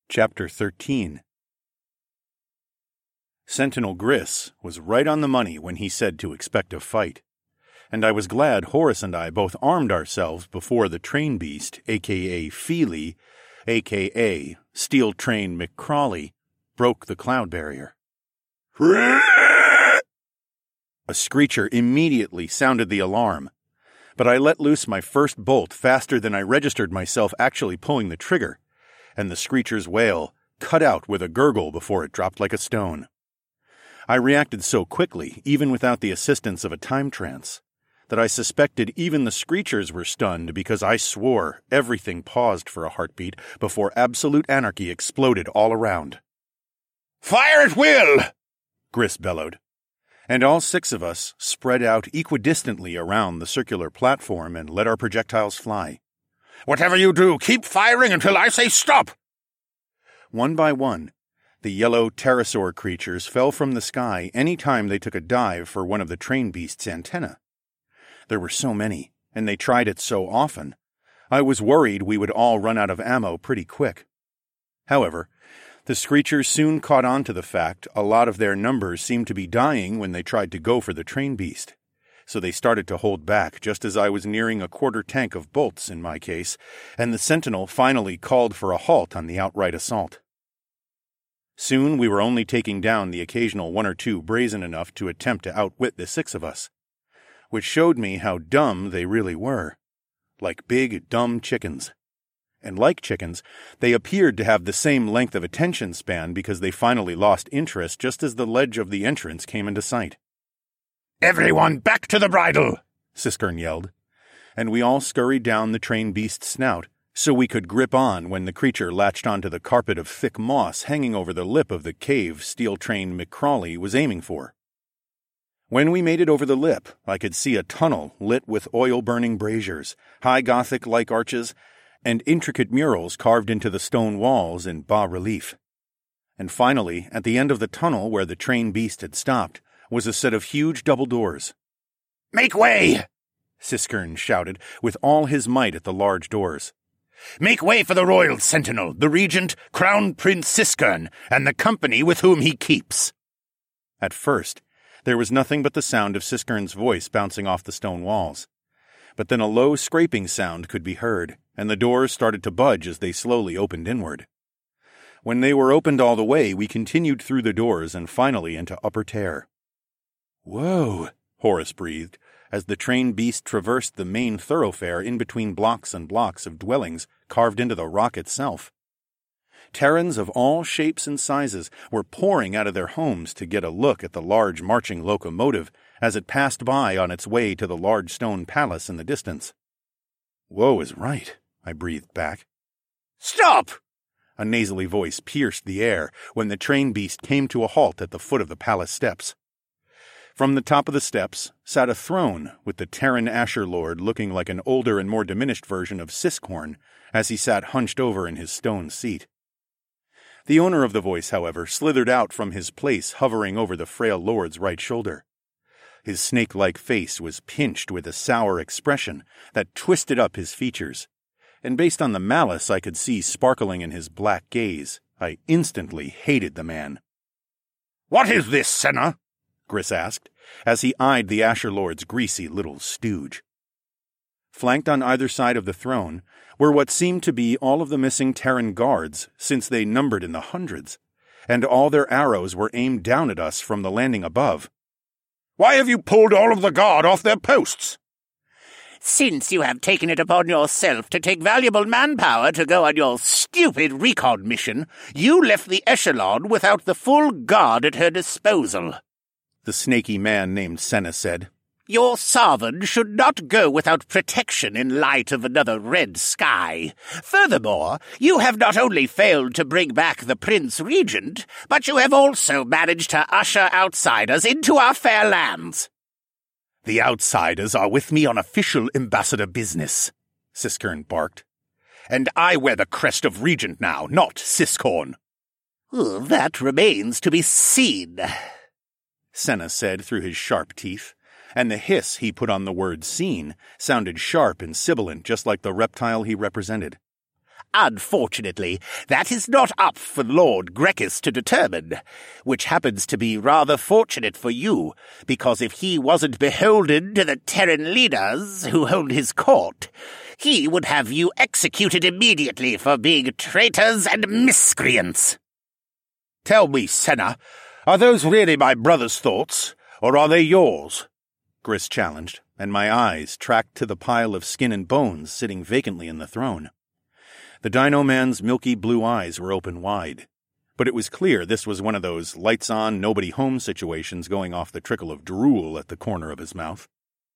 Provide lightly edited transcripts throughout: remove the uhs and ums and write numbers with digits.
Chapter 13. Sentinel Gris was right on the money when he said to expect a fight, and I was glad Horace and I both armed ourselves before the train beast, a.k.a. Feely, a.k.a. Steel Train McCrawley, broke the cloud barrier. A screecher immediately sounded the alarm, but I let loose my first bolt faster than I registered myself actually pulling the trigger, and the screecher's wail cut out with a gurgle before it dropped like a stone. I reacted so quickly, even without the assistance of a time trance, that I suspected even the screechers were stunned because I swore everything paused for a heartbeat before absolute anarchy exploded all around. "Fire at will!" Gris bellowed, and all 6 of us spread out equidistantly around the circular platform and let our projectiles fly. "Whatever you do, keep firing until I say stop!" One by one, the yellow pterosaur creatures fell from the sky any time they took a dive for one of the train beast's antennae. There were so many, and they tried it so often, I was worried we would all run out of ammo pretty quick. However, the screechers soon caught on to the fact a lot of their numbers seemed to be dying when they tried to go for the train beast, so they started to hold back just as I was nearing a quarter tank of bolts in my case, and the sentinel finally called for a halt on the outright assault. Soon we were only taking down the occasional 1 or 2 brazen enough to attempt to outwit the 6 of us, which showed me how dumb they really were, like big, dumb chickens. And like chickens, they appeared to have the same length of attention span because they finally lost interest just as the ledge of the entrance came into sight. "Everyone back to the bridle!" Siskern yelled, and we all scurried down the train beast's snout so we could grip on when the creature latched onto the carpet of thick moss hanging over the lip of the cave Steel Train McCrawley was aiming for. When we made it over the lip, I could see a tunnel lit with oil-burning braziers, high Gothic-like arches, and intricate murals carved into the stone walls in bas-relief. And finally, at the end of the tunnel where the train beast had stopped, was a set of huge double doors. "Make way!" Siskern shouted with all his might at the large doors. "Make way for the Royal Sentinel, the Regent, Crown Prince Siskern, and the company with whom he keeps." At first, there was nothing but the sound of Siskern's voice bouncing off the stone walls. But then a low scraping sound could be heard, and the doors started to budge as they slowly opened inward. When they were opened all the way, we continued through the doors and finally into Upper Tear. "Whoa," Horace breathed, as the train beast traversed the main thoroughfare in between blocks and blocks of dwellings carved into the rock itself. Terrans of all shapes and sizes were pouring out of their homes to get a look at the large marching locomotive as it passed by on its way to the large stone palace in the distance. "Whoa is right," I breathed back. "Stop!" A nasally voice pierced the air when the train beast came to a halt at the foot of the palace steps. From the top of the steps sat a throne with the Terran Asher Lord looking like an older and more diminished version of Siskhorn as he sat hunched over in his stone seat. The owner of the voice, however, slithered out from his place hovering over the frail lord's right shoulder. His snake-like face was pinched with a sour expression that twisted up his features, and based on the malice I could see sparkling in his black gaze, I instantly hated the man. "What is this, Senna?" Gris asked, as he eyed the Asher Lord's greasy little stooge. Flanked on either side of the throne were what seemed to be all of the missing Terran guards, since they numbered in the hundreds, and all their arrows were aimed down at us from the landing above. "Why have you pulled all of the guard off their posts?" "Since you have taken it upon yourself to take valuable manpower to go on your stupid recon mission, you left the Echelon without the full guard at her disposal," the snaky man named Senna said. "Your sovereign should not go without protection in light of another red sky. Furthermore, you have not only failed to bring back the Prince Regent, but you have also managed to usher outsiders into our fair lands." "The outsiders are with me on official ambassador business," Siskern barked. "And I wear the crest of Regent now, not Siskhorn." "That remains to be seen," Senna said through his sharp teeth, and the hiss he put on the word seen sounded sharp and sibilant just like the reptile he represented. Unfortunately, that is not up for Lord Grekis to determine, which happens to be rather fortunate for you, because if he wasn't beholden to the Terran leaders who hold his court, he would have you executed immediately for being traitors and miscreants. Tell me, Senna, are those really my brother's thoughts, or are they yours? Gris challenged, and my eyes tracked to the pile of skin and bones sitting vacantly in the throne. The Dino Man's milky blue eyes were open wide, but it was clear this was one of those lights-on, nobody-home situations going off the trickle of drool at the corner of his mouth.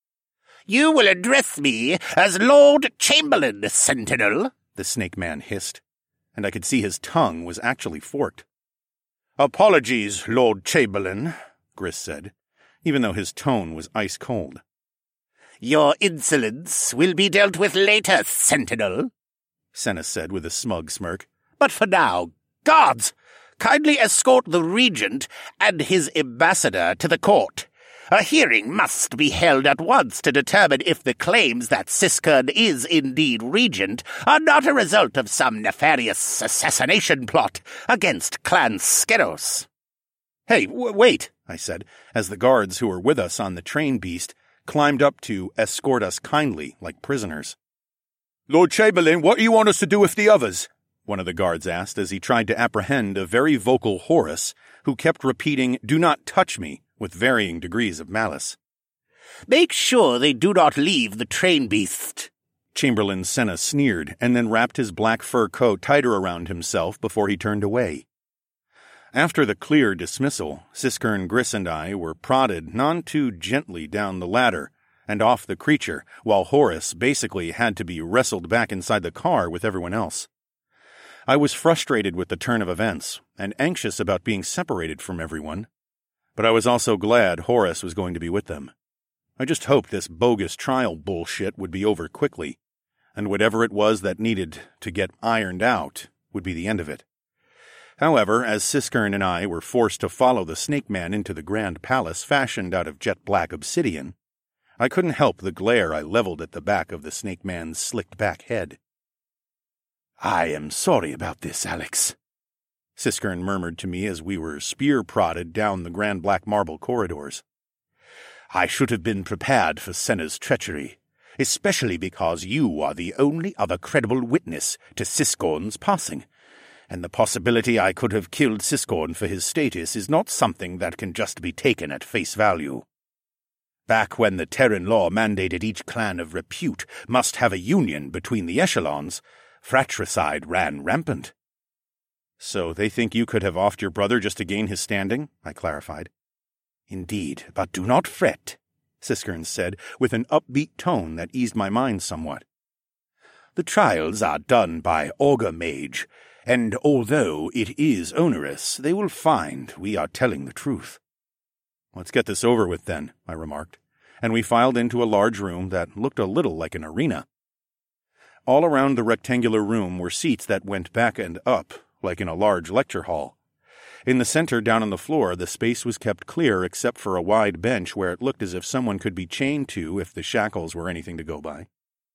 You will address me as Lord Chamberlain, Sentinel, the Snake Man hissed, and I could see his tongue was actually forked. Apologies, Lord Chamberlain, Gris said, even though his tone was ice-cold. Your insolence will be dealt with later, Sentinel, Senna said with a smug smirk. But for now, guards, kindly escort the Regent and his ambassador to the court. A hearing must be held at once to determine if the claims that Siskern is indeed Regent are not a result of some nefarious assassination plot against Clan Skeros. Hey, wait, I said, as the guards who were with us on the train beast climbed up to escort us kindly like prisoners. Lord Chamberlain, what do you want us to do with the others? One of the guards asked as he tried to apprehend a very vocal Horus who kept repeating, "Do not touch me," with varying degrees of malice. Make sure they do not leave the train beast. Chamberlain Senna sneered and then wrapped his black fur coat tighter around himself before he turned away. After the clear dismissal, Siskern, Gris, and I were prodded none too gently down the ladder and off the creature, while Horus basically had to be wrestled back inside the car with everyone else. I was frustrated with the turn of events and anxious about being separated from everyone, but I was also glad Horus was going to be with them. I just hoped this bogus trial bullshit would be over quickly, and whatever it was that needed to get ironed out would be the end of it. However, as Siskern and I were forced to follow the Snake Man into the Grand Palace fashioned out of jet-black obsidian, I couldn't help the glare I leveled at the back of the Snake Man's slicked-back head. I am sorry about this, Alex, Siskern murmured to me as we were spear-prodded down the grand black marble corridors. I should have been prepared for Senna's treachery, especially because you are the only other credible witness to Siskorn's passing, and the possibility I could have killed Siskorn for his status is not something that can just be taken at face value. Back when the Terran law mandated each clan of repute must have a union between the echelons, fratricide ran rampant. So they think you could have offed your brother just to gain his standing? I clarified. Indeed, but do not fret, Siskern said, with an upbeat tone that eased my mind somewhat. The trials are done by Augur Mage, and although it is onerous, they will find we are telling the truth. Let's get this over with then, I remarked, and we filed into a large room that looked a little like an arena. All around the rectangular room were seats that went back and up, like in a large lecture hall. In the center, down on the floor, the space was kept clear except for a wide bench where it looked as if someone could be chained to if the shackles were anything to go by.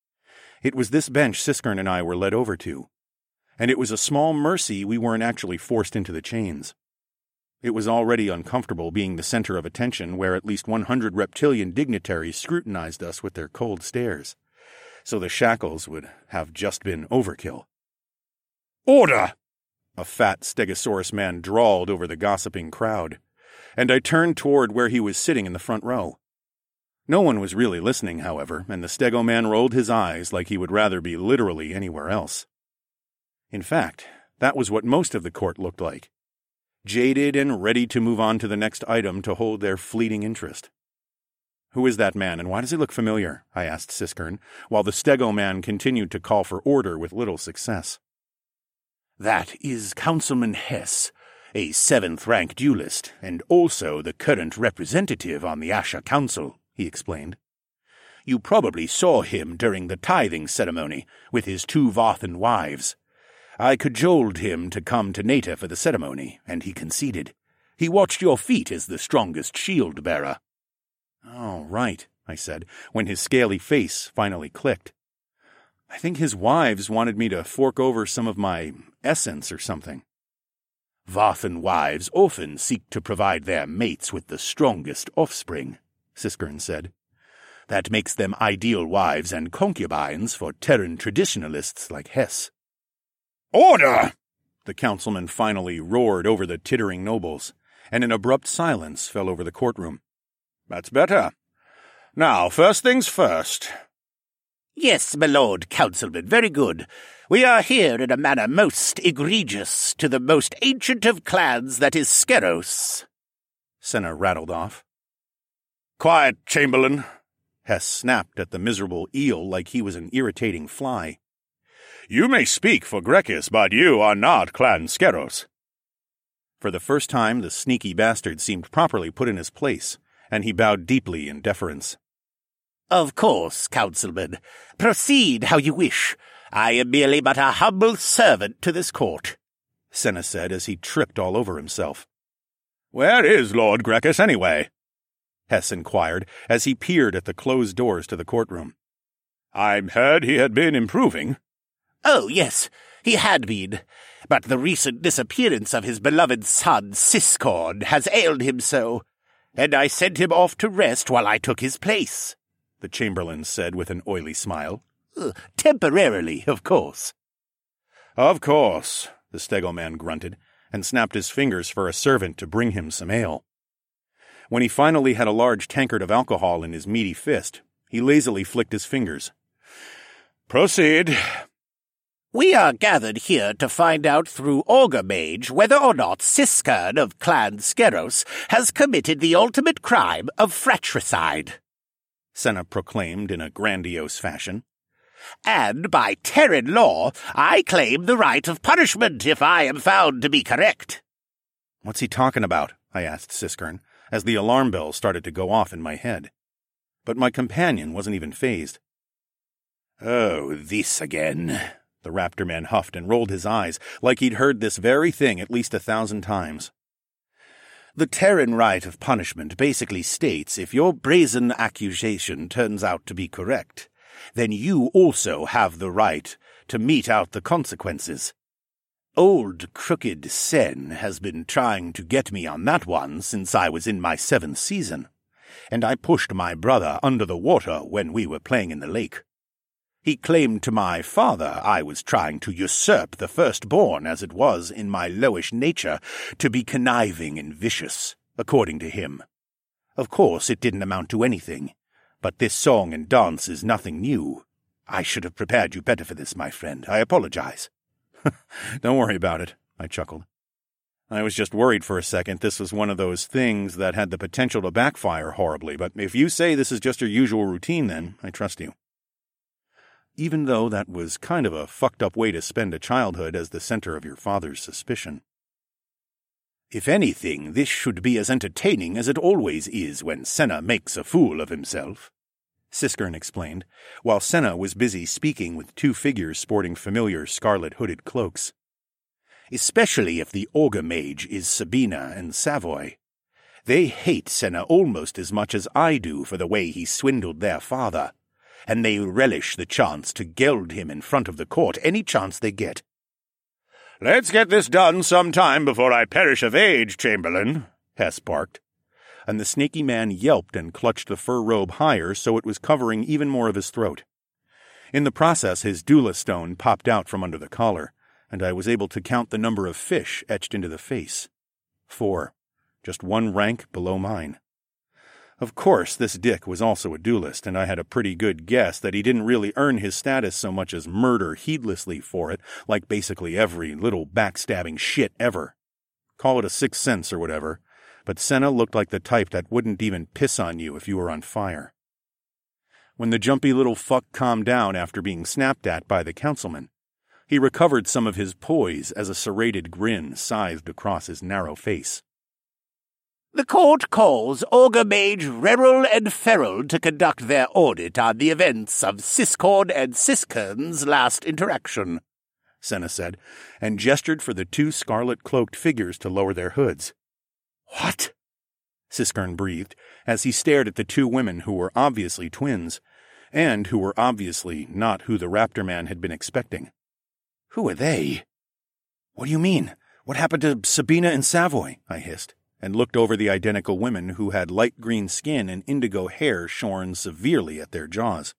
It was this bench Siskern and I were led over to, and it was a small mercy we weren't actually forced into the chains. It was already uncomfortable being the center of attention where at least 100 reptilian dignitaries scrutinized us with their cold stares, so the shackles would have just been overkill. "Order!" a fat Stegosaurus man drawled over the gossiping crowd, and I turned toward where he was sitting in the front row. No one was really listening, however, and the Stego man rolled his eyes like he would rather be literally anywhere else. In fact, that was what most of the court looked like, jaded and ready to move on to the next item to hold their fleeting interest. "Who is that man, and why does he look familiar?" I asked Siskern, while the Stego man continued to call for order with little success. "That is Councilman Hess, a 7th-rank duelist, and also the current representative on the Asher Council," he explained. "You probably saw him during the tithing ceremony with his 2 Vathan wives. I cajoled him to come to Nata for the ceremony, and he conceded. He watched your feat as the strongest shield-bearer." "Oh, right," I said, when his scaly face finally clicked. I think his wives wanted me to fork over some of my essence or something. Vathan wives often seek to provide their mates with the strongest offspring, Siskern said. That makes them ideal wives and concubines for Terran traditionalists like Hess. Order! The councilman finally roared over the tittering nobles, and an abrupt silence fell over the courtroom. That's better. Now, first things first. Yes, my lord councilman, very good. We are here in a manner most egregious to the most ancient of clans, that is Skeros. Senna rattled off. Quiet, Chamberlain. Hess snapped at the miserable eel like he was an irritating fly. You may speak for Grekis, but you are not Clan Skeros. For the first time, the sneaky bastard seemed properly put in his place, and he bowed deeply in deference. Of course, councilman. Proceed how you wish. I am merely but a humble servant to this court, Senna said as he tripped all over himself. Where is Lord Grekis, anyway? Hess inquired as he peered at the closed doors to the courtroom. I heard he had been improving. Oh, yes, he had been, but the recent disappearance of his beloved son, Siskorn, has ailed him so, and I sent him off to rest while I took his place, the Chamberlain said with an oily smile. Temporarily, of course. Of course, the Stegelman grunted, and snapped his fingers for a servant to bring him some ale. When he finally had a large tankard of alcohol in his meaty fist, he lazily flicked his fingers. Proceed. We are gathered here to find out through Augur Mage whether or not Siskern of Clan Skeros has committed the ultimate crime of fratricide, Senna proclaimed in a grandiose fashion. And by Terran law, I claim the right of punishment if I am found to be correct. What's he talking about? I asked Siskern, as the alarm bell started to go off in my head. But my companion wasn't even fazed. Oh, this again, the Raptor man huffed and rolled his eyes like he'd heard this very thing at least 1,000 times. The Terran right of punishment basically states if your brazen accusation turns out to be correct, then you also have the right to mete out the consequences. Old Crooked Sen has been trying to get me on that one since I was in my 7th season, and I pushed my brother under the water when we were playing in the lake. He claimed to my father I was trying to usurp the firstborn, as it was in my lowish nature to be conniving and vicious, according to him. Of course, it didn't amount to anything, but this song and dance is nothing new. I should have prepared you better for this, my friend. I apologize. Don't worry about it, I chuckled. I was just worried for a second this was one of those things that had the potential to backfire horribly, but if you say this is just your usual routine, then I trust you. Even though that was kind of a fucked-up way to spend a childhood as the center of your father's suspicion. If anything, this should be as entertaining as it always is when Senna makes a fool of himself, Siskern explained, while Senna was busy speaking with 2 figures sporting familiar scarlet-hooded cloaks. Especially if the Augur Mage is Sabina and Savoy. They hate Senna almost as much as I do for the way he swindled their father, and they relish the chance to geld him in front of the court any chance they get. Let's get this done some time before I perish of age, Chamberlain, Hess barked, and the snaky man yelped and clutched the fur robe higher so it was covering even more of his throat. In the process, his Dula stone popped out from under the collar, and I was able to count the number of fish etched into the face. 4, just 1 rank below mine. Of course, this dick was also a duelist, and I had a pretty good guess that he didn't really earn his status so much as murder heedlessly for it, like basically every little backstabbing shit ever. Call it a 6th sense or whatever, but Senna looked like the type that wouldn't even piss on you if you were on fire. When the jumpy little fuck calmed down after being snapped at by the councilman, he recovered some of his poise as a serrated grin scythed across his narrow face. The court calls Augur Mage Reril and Ferrell to conduct their audit on the events of Siskorn and Siskern's last interaction, Senna said, and gestured for the 2 scarlet-cloaked figures to lower their hoods. What? Siskern breathed, as he stared at the 2 women who were obviously twins, and who were obviously not who the Raptor Man had been expecting. "Who are they?" "What do you mean? What happened to Sabina and Savoy?" I hissed, and looked over the identical women who had light green skin and indigo hair shorn severely at their jaws.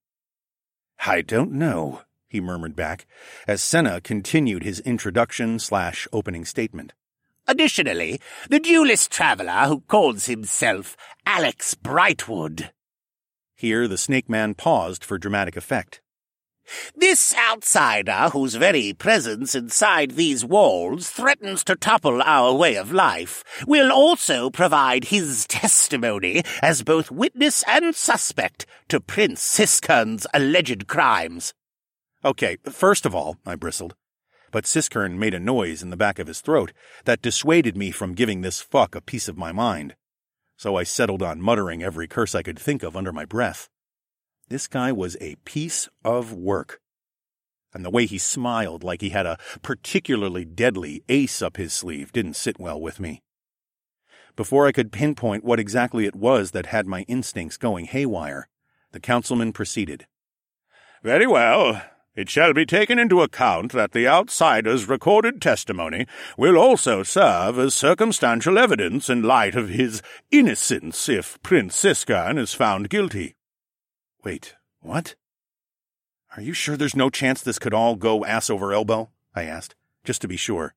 "I don't know," he murmured back, as Senna continued his introduction/opening statement. "Additionally, the duelist traveler who calls himself Alex Brightwood." Here the Snake Man paused for dramatic effect. "This outsider, whose very presence inside these walls threatens to topple our way of life, will also provide his testimony as both witness and suspect to Prince Siskern's alleged crimes." "Okay, first of all," I bristled, but Siskern made a noise in the back of his throat that dissuaded me from giving this fuck a piece of my mind. So I settled on muttering every curse I could think of under my breath. This guy was a piece of work. And the way he smiled like he had a particularly deadly ace up his sleeve didn't sit well with me. Before I could pinpoint what exactly it was that had my instincts going haywire, the councilman proceeded. "Very well. It shall be taken into account that the outsider's recorded testimony will also serve as circumstantial evidence in light of his innocence if Prince Siskern is found guilty." "Wait, what? Are you sure there's no chance this could all go ass over elbow?" I asked, just to be sure.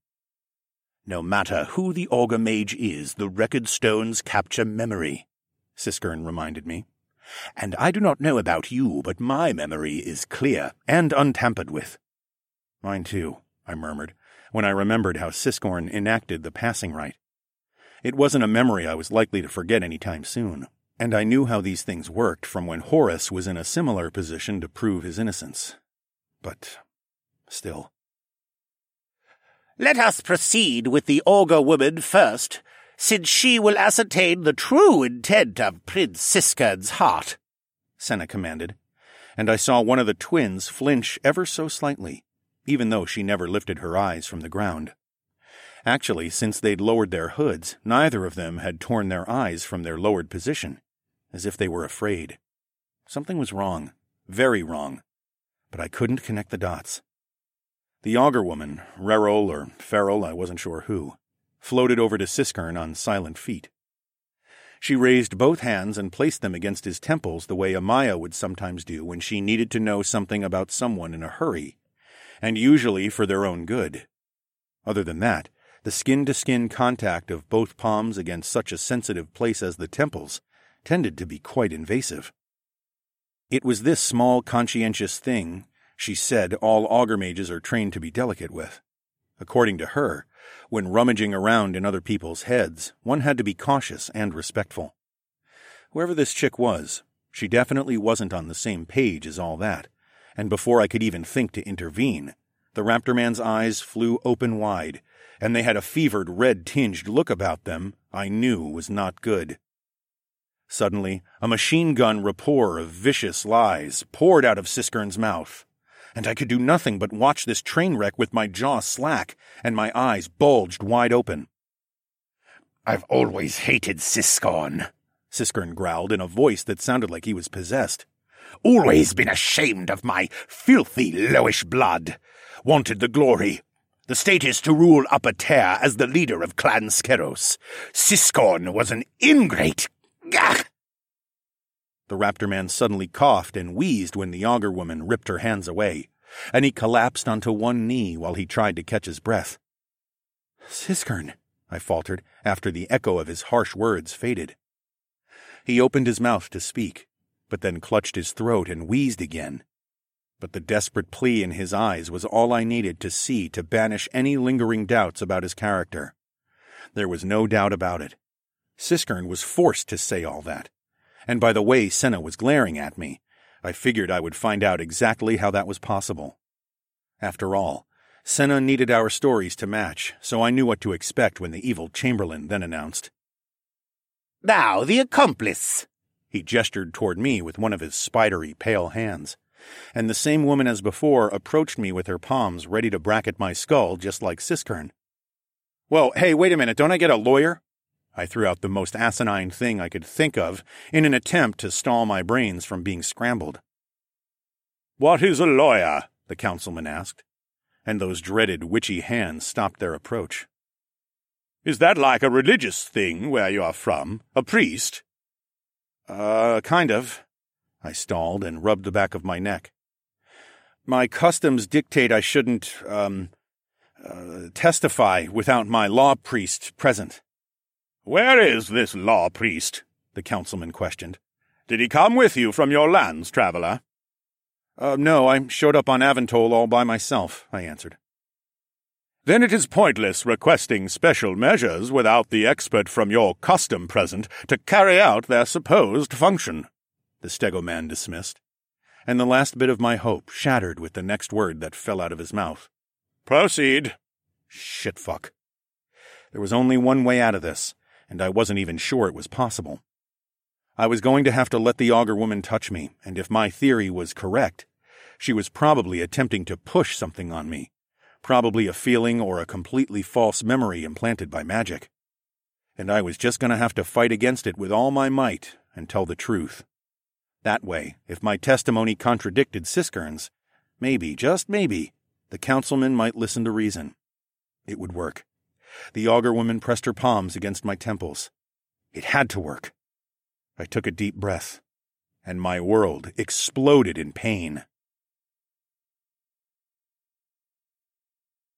"No matter who the Augur Mage is, the record stones capture memory," Siskern reminded me. "And I do not know about you, but my memory is clear and untampered with." "Mine too," I murmured, when I remembered how Siskern enacted the passing rite. It wasn't a memory I was likely to forget any time soon, and I knew how these things worked from when Horus was in a similar position to prove his innocence. But still. "Let us proceed with the Augur woman first, since she will ascertain the true intent of Prince Siskern's heart," Senna commanded, and I saw one of the twins flinch ever so slightly, even though she never lifted her eyes from the ground. Actually, since they'd lowered their hoods, neither of them had torn their eyes from their lowered position, as if they were afraid. Something was wrong, very wrong, but I couldn't connect the dots. The Augur woman, Rerol or Ferrol, I wasn't sure who, floated over to Siskern on silent feet. She raised both hands and placed them against his temples the way Amaya would sometimes do when she needed to know something about someone in a hurry, and usually for their own good. Other than that, the skin-to-skin contact of both palms against such a sensitive place as the temples tended to be quite invasive. It was this small, conscientious thing she said all Augur mages are trained to be delicate with. According to her, when rummaging around in other people's heads, one had to be cautious and respectful. Whoever this chick was, she definitely wasn't on the same page as all that, and before I could even think to intervene, the Raptor Man's eyes flew open wide, and they had a fevered red-tinged look about them I knew was not good. Suddenly, a machine gun rapport of vicious lies poured out of Siskern's mouth, and I could do nothing but watch this train wreck with my jaw slack and my eyes bulged wide open. "I've always hated Siskern," Siskern growled in a voice that sounded like he was possessed. "Always been ashamed of my filthy, lowish blood. Wanted the glory, the status to rule Upper Tear as the leader of Clan Skeros. Siskern was an ingrate. Gah!" The Raptor Man suddenly coughed and wheezed when the Augur woman ripped her hands away, and he collapsed onto one knee while he tried to catch his breath. "Siskern," I faltered after the echo of his harsh words faded. He opened his mouth to speak, but then clutched his throat and wheezed again. But the desperate plea in his eyes was all I needed to see to banish any lingering doubts about his character. There was no doubt about it. Siskern was forced to say all that, and by the way Senna was glaring at me, I figured I would find out exactly how that was possible. After all, Senna needed our stories to match, so I knew what to expect when the evil Chamberlain then announced. "Now the accomplice." He gestured toward me with one of his spidery, pale hands, and the same woman as before approached me with her palms ready to bracket my skull just like Siskern. "Whoa, hey, wait a minute, don't I get a lawyer?" I threw out the most asinine thing I could think of in an attempt to stall my brains from being scrambled. "What is a lawyer?" the councilman asked, and those dreaded witchy hands stopped their approach. "Is that like a religious thing where you are from? A priest?" Kind of." I stalled and rubbed the back of my neck. "My customs dictate I shouldn't, testify without my law priest present." "Where is this law priest?" the councilman questioned. "Did he come with you from your lands, traveler?" No, I showed up on Aventol all by myself," I answered. "Then it is pointless requesting special measures without the expert from your custom present to carry out their supposed function," the stegoman dismissed, and the last bit of my hope shattered with the next word that fell out of his mouth. "Proceed." Shitfuck. There was only one way out of this, and I wasn't even sure it was possible. I was going to have to let the augur woman touch me, and if my theory was correct, she was probably attempting to push something on me, probably a feeling or a completely false memory implanted by magic. And I was just going to have to fight against it with all my might and tell the truth. That way, if my testimony contradicted Siskern's, maybe, just maybe, the councilman might listen to reason. It would work. The augur woman pressed her palms against my temples. It had to work. I took a deep breath, and my world exploded in pain.